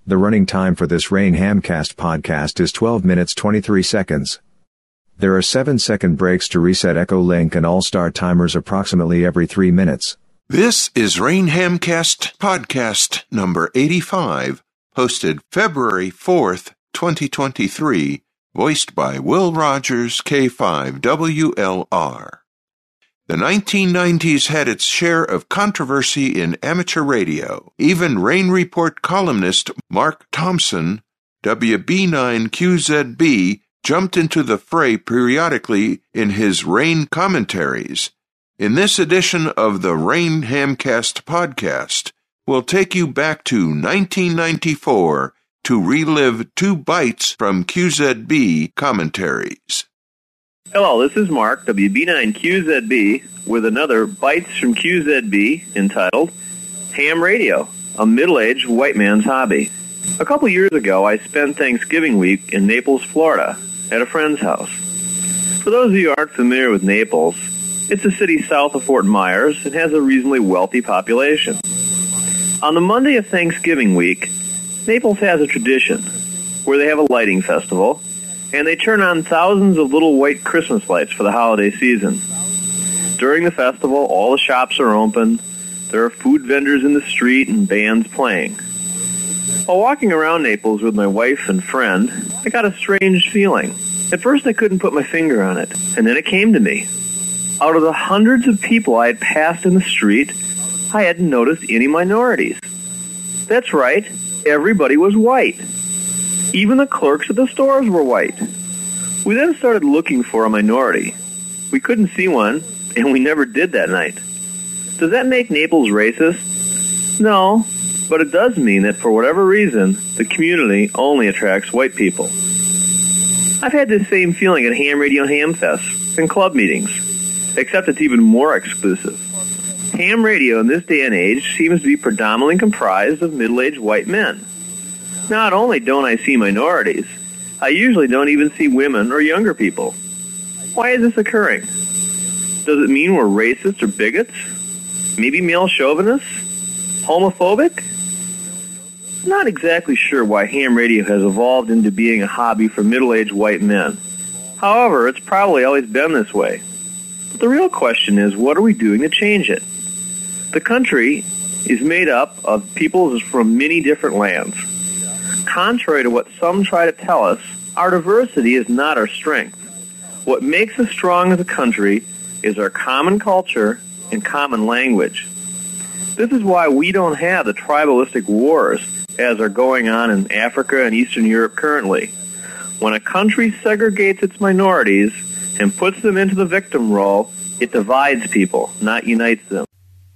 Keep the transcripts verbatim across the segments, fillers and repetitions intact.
The running time for this Rain Hamcast podcast is twelve minutes twenty-three seconds. There are seven second breaks to reset Echo Link and all start timers approximately every three minutes. This is Rain Hamcast podcast number eighty-five, posted February fourth, twenty twenty-three, voiced by Will Rogers, K five W L R. The nineteen nineties had its share of controversy in amateur radio. Even Rain Report columnist Mark Thompson, W B nine Q Z B, jumped into the fray periodically in his Rain commentaries. In this edition of the Rain Hamcast podcast, we'll take you back to nineteen ninety-four to relive two bites from Q Z B commentaries. Hello, this is Mark, W B nine Q Z B, with another Bites from Q Z B entitled Ham Radio, a middle-aged white man's hobby. A couple years ago, I spent Thanksgiving week in Naples, Florida, at a friend's house. For those of you who aren't familiar with Naples, it's a city south of Fort Myers and has a reasonably wealthy population. On the Monday of Thanksgiving week, Naples has a tradition where they have a lighting festival, and they turn on thousands of little white Christmas lights for the holiday season. During the festival, all the shops are open, there are food vendors in the street, and bands playing. While walking around Naples with my wife and friend, I got a strange feeling. At first I couldn't put my finger on it, and then it came to me. Out of the hundreds of people I had passed in the street, I hadn't noticed any minorities. That's right, everybody was white. Even the clerks at the stores were white. We then started looking for a minority. We couldn't see one, and we never did that night. Does that make Naples racist? No, but it does mean that for whatever reason, the community only attracts white people. I've had this same feeling at Ham Radio and Ham Fest and club meetings, except it's even more exclusive. Ham radio in this day and age seems to be predominantly comprised of middle-aged white men. Not only don't I see minorities, I usually don't even see women or younger people. Why is this occurring? Does it mean we're racist or bigots? Maybe male chauvinists? Homophobic? I'm not exactly sure why ham radio has evolved into being a hobby for middle-aged white men. However, it's probably always been this way. But the real question is, what are we doing to change it? The country is made up of peoples from many different lands. Contrary to what some try to tell us, our diversity is not our strength. What makes us strong as a country is our common culture and common language. This is why we don't have the tribalistic wars as are going on in Africa and Eastern Europe currently. When a country segregates its minorities and puts them into the victim role, it divides people, not unites them.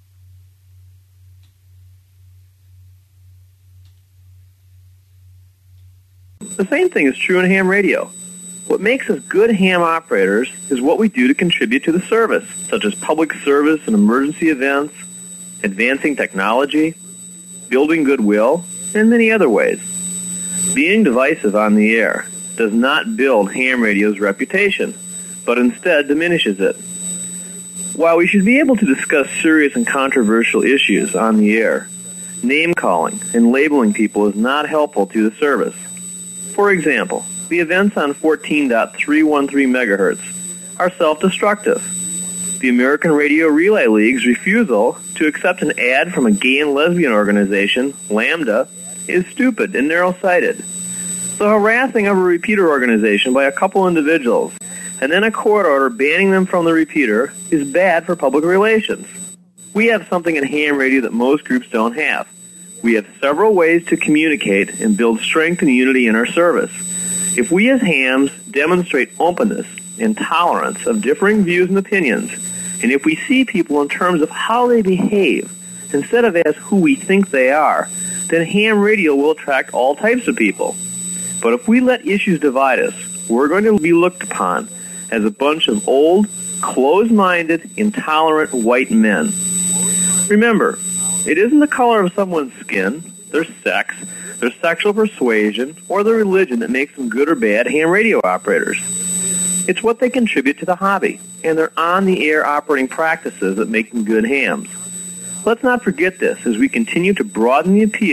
The same thing is true in ham radio. What makes us good ham operators is what we do to contribute to the service, such as public service and emergency events, advancing technology, building goodwill, and many other ways. Being divisive on the air does not build ham radio's reputation, but instead diminishes it. While we should be able to discuss serious and controversial issues on the air, name-calling and labeling people is not helpful to the service. For example, the events on fourteen point three one three megahertz are self-destructive. The American Radio Relay League's refusal to accept an ad from a gay and lesbian organization, Lambda, is stupid and narrow-sighted. The harassing of a repeater organization by a couple individuals and then a court order banning them from the repeater is bad for public relations. We have something in ham radio that most groups don't have. We have several ways to communicate and build strength and unity in our service. If we as hams demonstrate openness and tolerance of differing views and opinions, and if we see people in terms of how they behave instead of as who we think they are, then ham radio will attract all types of people. But if we let issues divide us, we're going to be looked upon as a bunch of old, closed-minded, intolerant white men. Remember, it isn't the color of someone's skin, their sex, their sexual persuasion, or their religion that makes them good or bad ham radio operators. It's what they contribute to the hobby, and their on-the-air operating practices that make them good hams. Let's not forget this as we continue to broaden the appeal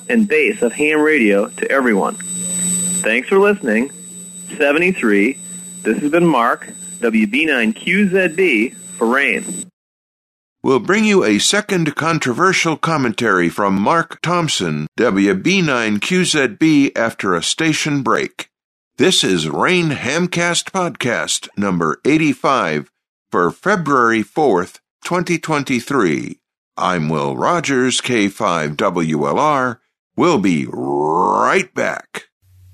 and base of ham radio to everyone. Thanks for listening. seventy-three. This has been Mark, W B nine Q Z B, for RAIN. We'll bring you a second controversial commentary from Mark Thompson, W B nine Q Z B, after a station break. This is RAIN Hamcast Podcast number eighty-five for February fourth, twenty twenty-three. I'm Will Rogers, K five W L R. We'll be right back.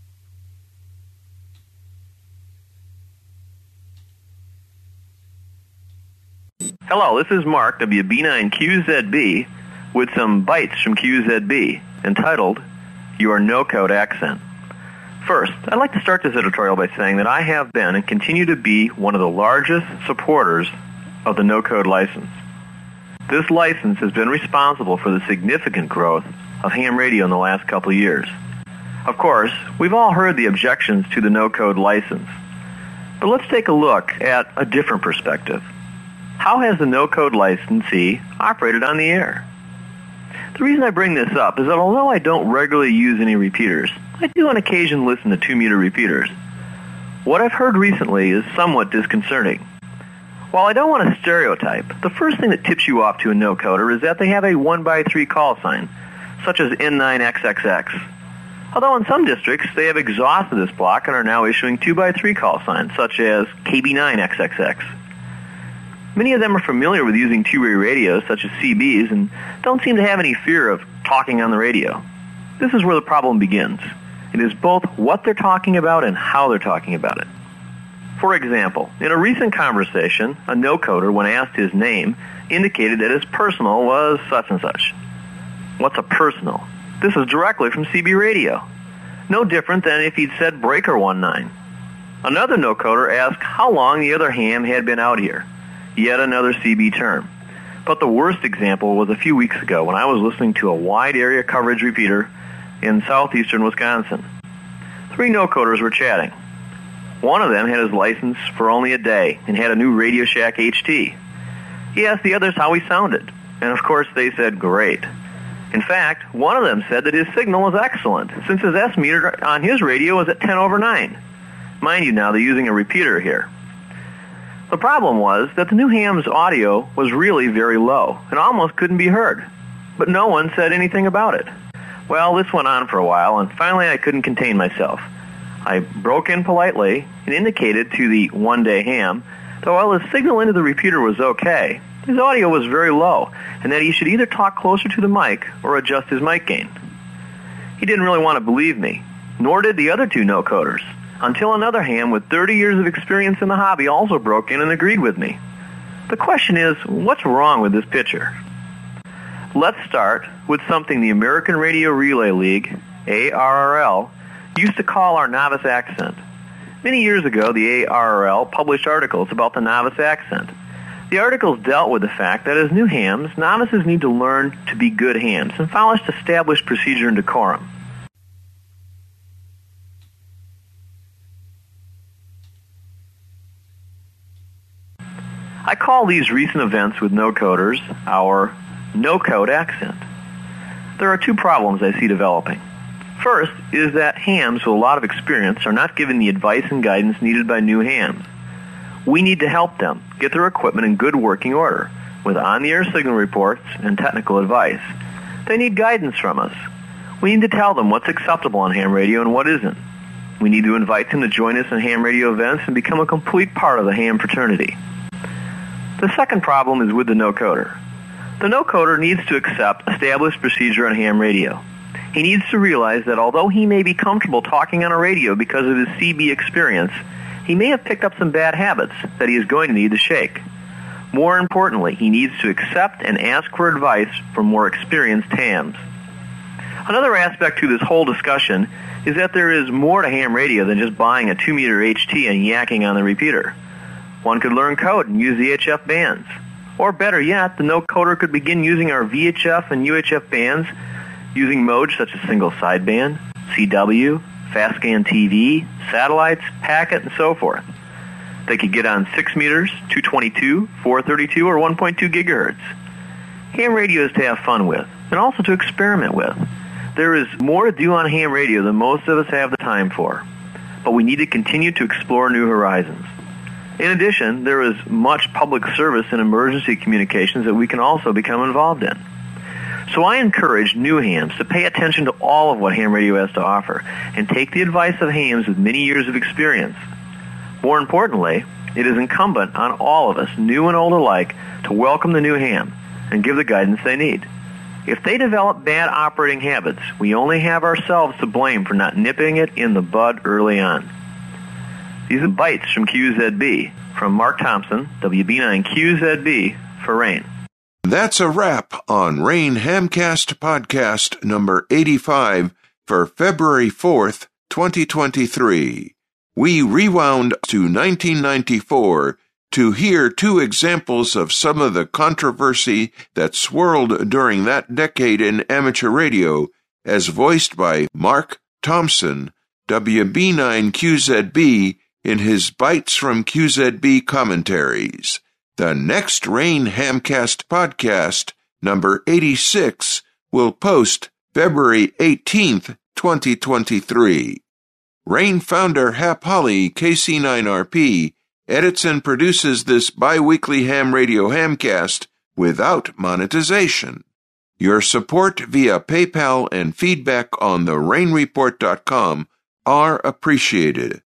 Hello, this is Mark, W B nine Q Z B, with some bites from Q Z B, entitled, Your No-Code Accent. First, I'd like to start this editorial by saying that I have been and continue to be one of the largest supporters of the no-code license. This license has been responsible for the significant growth of ham radio in the last couple of years. Of course, we've all heard the objections to the no-code license. But let's take a look at a different perspective. How has the no-code licensee operated on the air? The reason I bring this up is that although I don't regularly use any repeaters, I do on occasion listen to two-meter repeaters. What I've heard recently is somewhat disconcerting. While I don't want to stereotype, the first thing that tips you off to a no-coder is that they have a one by three call sign, such as N nine X X X. Although in some districts, they have exhausted this block and are now issuing two by three call signs, such as K B nine X X X. Many of them are familiar with using two-way radios, such as C Bs, and don't seem to have any fear of talking on the radio. This is where the problem begins. It is both what they're talking about and how they're talking about it. For example, in a recent conversation, a no-coder, when asked his name, indicated that his personal was such and such. What's a personal? This is directly from C B radio. No different than if he'd said breaker one nine. Another no-coder asked how long the other ham had been out here. Yet another C B term. But the worst example was a few weeks ago when I was listening to a wide area coverage repeater in southeastern Wisconsin. Three no-coders were chatting. One of them had his license for only a day and had a new Radio Shack H T. He asked the others how he sounded, and of course they said great. In fact, one of them said that his signal was excellent, since his S meter on his radio was at ten over nine. Mind you now, they're using a repeater here. The problem was that the new ham's audio was really very low and almost couldn't be heard, but no one said anything about it. Well, this went on for a while, and finally I couldn't contain myself. I broke in politely and indicated to the one-day ham that while his signal into the repeater was okay, his audio was very low, and that he should either talk closer to the mic or adjust his mic gain. He didn't really want to believe me, nor did the other two no-coders, until another ham with thirty years of experience in the hobby also broke in and agreed with me. The question is, what's wrong with this picture? Let's start with something the American Radio Relay League, A R R L, used to call our novice accent. Many years ago, the A R R L published articles about the novice accent. The articles dealt with the fact that as new hams, novices need to learn to be good hams and follow established procedure and decorum. I call these recent events with no-coders our no-code accent. There are two problems I see developing. First is that hams with a lot of experience are not given the advice and guidance needed by new hams. We need to help them get their equipment in good working order with on-the-air signal reports and technical advice. They need guidance from us. We need to tell them what's acceptable on ham radio and what isn't. We need to invite them to join us in ham radio events and become a complete part of the ham fraternity. The second problem is with the no-coder. The no-coder needs to accept established procedure on ham radio. He needs to realize that although he may be comfortable talking on a radio because of his C B experience, he may have picked up some bad habits that he is going to need to shake. More importantly, he needs to accept and ask for advice from more experienced hams. Another aspect to this whole discussion is that there is more to ham radio than just buying a two-meter H T and yakking on the repeater. One could learn code and use the H F bands. Or better yet, the no-coder could begin using our V H F and U H F bands using modes such as single sideband, C W, fast-scan T V, satellites, packet, and so forth. They could get on six meters, two twenty-two, four thirty-two, or one point two gigahertz. Ham radio is to have fun with, and also to experiment with. There is more to do on ham radio than most of us have the time for, but we need to continue to explore new horizons. In addition, there is much public service and emergency communications that we can also become involved in. So I encourage new hams to pay attention to all of what ham radio has to offer and take the advice of hams with many years of experience. More importantly, it is incumbent on all of us, new and old alike, to welcome the new ham and give the guidance they need. If they develop bad operating habits, we only have ourselves to blame for not nipping it in the bud early on. These are bites from Q Z B. From Mark Thompson, W B nine Q Z B, for Rain. That's a wrap on Rain Hamcast Podcast number eighty-five for February fourth, twenty twenty-three. We rewound to nineteen ninety-four to hear two examples of some of the controversy that swirled during that decade in amateur radio, as voiced by Mark Thompson, W B nine Q Z B, in his Bites from Q Z B commentaries. The next Rain Hamcast Podcast, number eighty-six, will post February eighteenth, twenty twenty-three. Rain founder Hap Holly, K C nine R P, edits and produces this bi-weekly ham radio hamcast without monetization. Your support via PayPal and feedback on the rain report dot com are appreciated.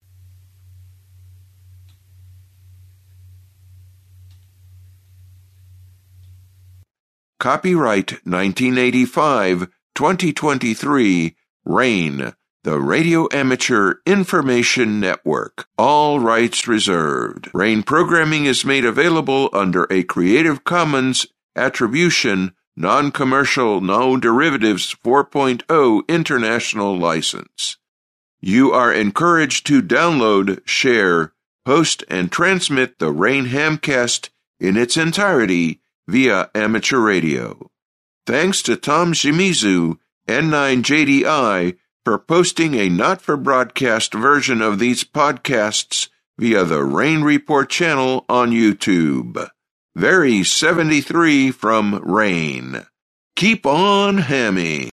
Copyright nineteen eighty-five, twenty twenty-three, Rain, the Radio Amateur Information Network. All rights reserved. Rain programming is made available under a Creative Commons Attribution, Non-Commercial, No Derivatives four point oh International License. You are encouraged to download, share, host, and transmit the Rain Hamcast in its entirety via amateur radio. Thanks to Tom Shimizu, N nine J D I, for posting a not-for-broadcast version of these podcasts via the Rain Report channel on YouTube. Very seventy-three from Rain. Keep on hamming.